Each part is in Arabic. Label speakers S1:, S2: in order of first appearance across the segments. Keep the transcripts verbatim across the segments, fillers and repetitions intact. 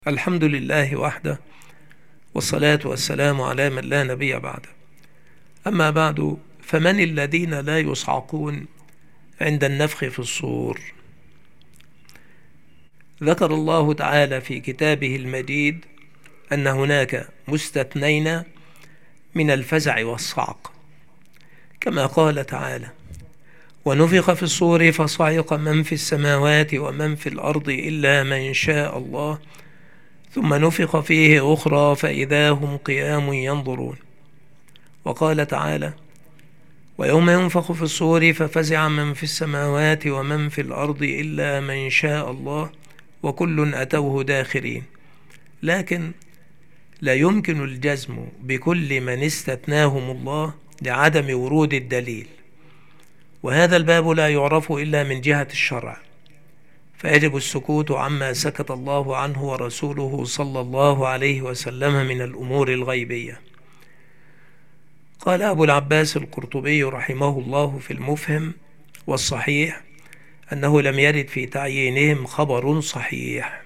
S1: الحمد لله وحده، والصلاة والسلام على من لا نبي بعده. أما بعد، فمن الذين لا يصعقون عند النفخ في الصور؟ ذكر الله تعالى في كتابه المجيد أن هناك مستثنين من الفزع والصعق، كما قال تعالى: ونفخ في الصور فصعق من في السماوات ومن في الأرض إلا من شاء الله ثم نفخ فيه أخرى فإذا هم قيام ينظرون. وقال تعالى: ويوم ينفخ في الصور ففزع من في السماوات ومن في الأرض إلا من شاء الله وكل أتوه داخرين. لكن لا يمكن الجزم بكل من استثناهم الله لعدم ورود الدليل، وهذا الباب لا يعرف إلا من جهة الشرع، فيجب السكوت عما سكت الله عنه ورسوله صلى الله عليه وسلم من الأمور الغيبية. قال أبو العباس القرطبي رحمه الله في المفهم: والصحيح أنه لم يرد في تعيينهم خبر صحيح.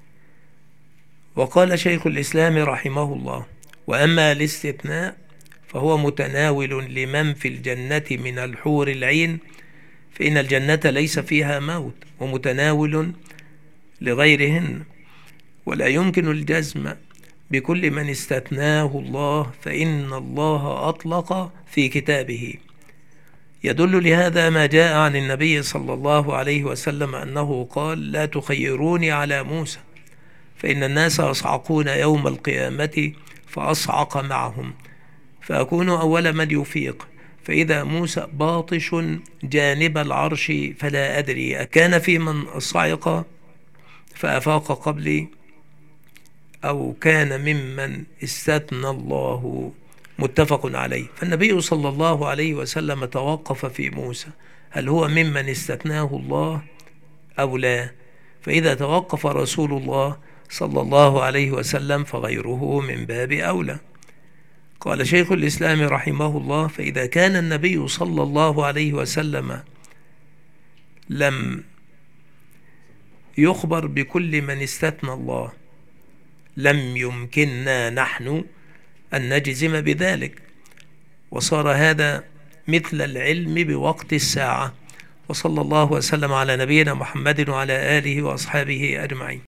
S1: وقال شيخ الإسلام رحمه الله: وأما الاستثناء فهو متناول لمن في الجنة من الحور العين، فإن الجنة ليس فيها موت، ومتناول لغيرهن، ولا يمكن الجزم بكل من استثناه الله، فإن الله أطلق في كتابه. يدل لهذا ما جاء عن النبي صلى الله عليه وسلم أنه قال: لا تخيروني على موسى، فإن الناس يصعقون يوم القيامة فأصعق معهم، فأكون أول من يفيق، فإذا موسى باطش جانب العرش فلا أدري أكان في من صعق فأفاق قبلي أو كان ممن استثنى الله، متفق عليه. فالنبي صلى الله عليه وسلم توقف في موسى، هل هو ممن استثناه الله أو لا؟ فإذا توقف رسول الله صلى الله عليه وسلم فغيره من باب أولى. قال شيخ الإسلام رحمه الله: فإذا كان النبي صلى الله عليه وسلم لم يخبر بكل من استثنى الله، لم يمكننا نحن أن نجزم بذلك، وصار هذا مثل العلم بوقت الساعة. وصلى الله وسلم على نبينا محمد وعلى آله وأصحابه أجمعين.